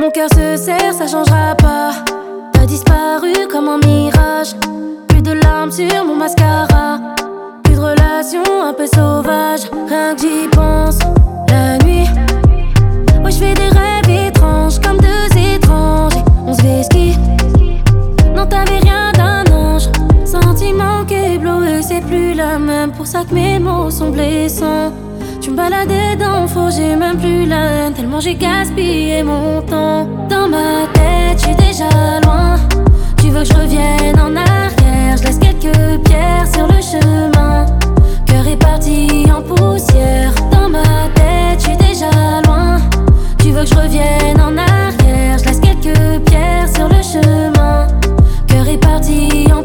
Mon cœur se serre, ça changera pas. T'as disparu comme un mirage. Plus de larmes sur mon mascara. Plus de relations un peu sauvages. Rien que j'y pense la nuit. Ouais, j'fais des rêves étranges comme deux étrangers. On se fait ski. Non, t'avais rien d'un ange. Sentiment qui est bleué, c'est plus la même. Pour ça que mes mots sont blessants. Tu me baladais dans le faux, j'ai même plus la haine. Tellement j'ai gaspillé mon temps. Dans ma tête, j'suis déjà loin. Tu veux que je revienne en arrière?